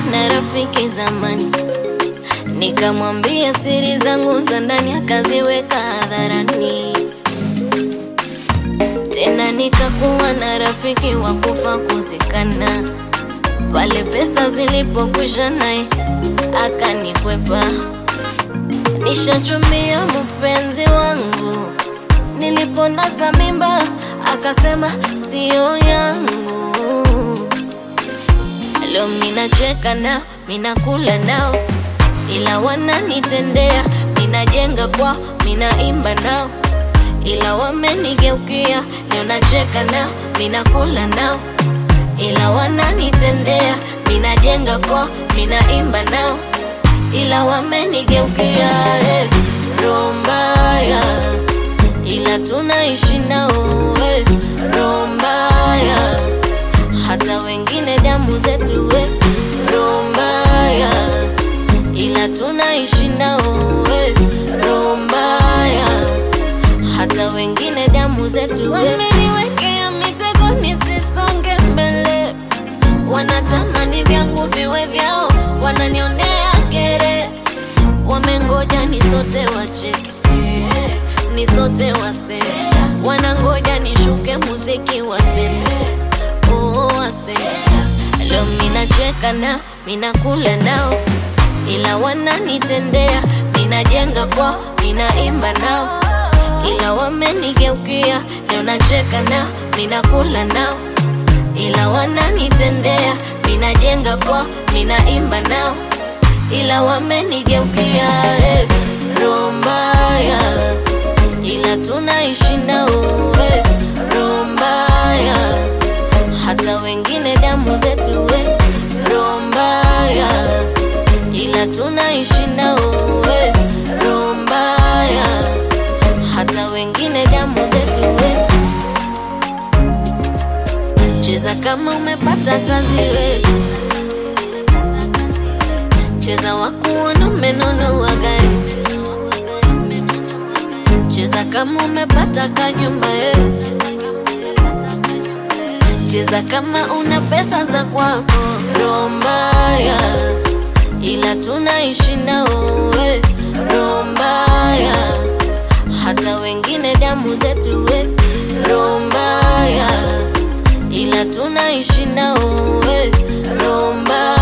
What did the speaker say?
na rafiki zamani, nikamwambia siri zangu za ndani akaziweka hadharani. Tena nikakuwa na rafiki wa kufa kuzikana, pale pesa zilipokwisha naye akanikwepa. Nishachumbia mpenzi wangu, niliponasa mimba akasema sio yangu. Leo minacheka nao, minakula nao, ila wananitendea. Minajenga kwao, minaimba nao, ila wamenigeukia. Leo nacheka nao, minakula nao, ila wananitendea. Minajenga kwao, minaimba nao, ila wamenigeukia. Roho mbaya, ila tunaishi nao. Roho mbaya, hata wengine damu zetu. Roho mbaya, ila tunaishi nao. Roho mbaya, hata wengine damu zetu. Wameniwekea mitego nisisonge mbele, wanatamani vyangu viwe vyao, wananionea kere. Wamengoja nisote wacheke, nisote waseme, wanangoja nishuke muziki waseme, oh waseme. Leo minacheka nao, minakula nao, ila wananitendea. Minajenga kwao, minaimba nao, ila wamenigeukia. Leo nacheka nao, minakula nao, ila wananitendea. Minajenga kwao, minaimba nao, ila wamenigeukia. Roho mbaya, ila tunaishi nao. Roho mbaya, hata wengine damu zetu. Roho mbaya, ila tunaishi nao. Roho mbaya, hata wengine damu zetu. Cheza kama umepata kazi cheza wakuona umenunua gari. Cheza kama umepata kanyumba cheza kama una pesa za kwako. Roho mbaya, ila tunaishi nao. Roho mbaya, hata wengine damu zetu. Roho mbaya, ila tunaishi nao. Roho mbaya.